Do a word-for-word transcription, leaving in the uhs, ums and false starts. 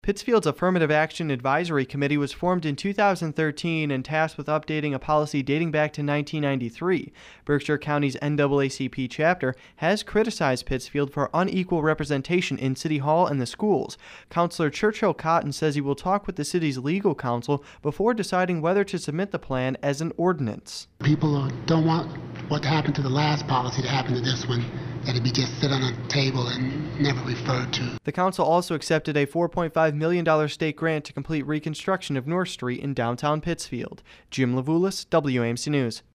Pittsfield's Affirmative Action Advisory Committee was formed in two thousand thirteen and tasked with updating a policy dating back to nineteen ninety-three. Berkshire County's N double A C P chapter has criticized Pittsfield for unequal representation in City Hall and the schools. Councilor Churchill Cotton says he will talk with the city's legal counsel before deciding whether to submit the plan as an ordinance. People don't want what happened to the last policy to happen to this one, that it be just sit on a table and never referred to. The council also accepted a four point five million dollars state grant to complete reconstruction of North Street in downtown Pittsfield. Jim Levulis, W A M C News.